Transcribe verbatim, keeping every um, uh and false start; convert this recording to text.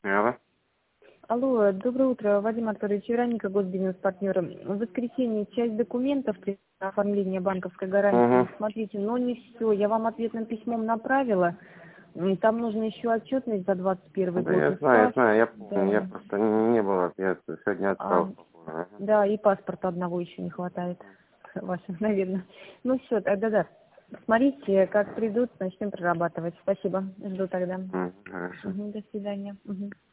Алло. Алло, доброе утро, Вадим Анатольевич, Вероника, госбизнес-партнер. В воскресенье часть документов при оформлении банковской гарантии, Угу. смотрите, но не все. Я вам ответным письмом направила. М, Там нужно еще отчетность за двадцать первый Да год. я И знаю, я пас- знаю, я помню, я да, просто не, не было, я сегодня а, отправил. Ага. да, и паспорта одного еще не хватает. Вашего, наверное. Ну все, тогда да. Смотрите, как придут, начнем прорабатывать. Спасибо. Жду тогда. М, Хорошо. Мгм, до свидания. Мгм.